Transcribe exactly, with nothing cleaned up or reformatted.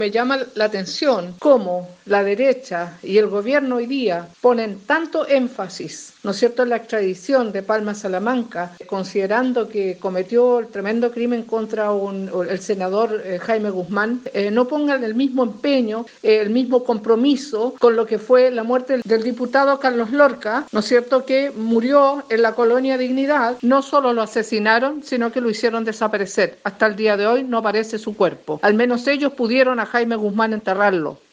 Me llama la atención cómo la derecha y el gobierno hoy día ponen tanto énfasis, ¿no es cierto?, en la extradición de Palma Salamanca, considerando que cometió el tremendo crimen contra un, el senador eh, Jaime Guzmán, eh, no pongan el mismo empeño, eh, el mismo compromiso con lo que fue la muerte del diputado Carlos Lorca, ¿no es cierto?, que murió en la colonia Dignidad. No solo lo asesinaron, sino que lo hicieron desaparecer. Hasta el día de hoy no aparece su cuerpo. Al menos ellos pudieron a Jaime Guzmán enterrarlo.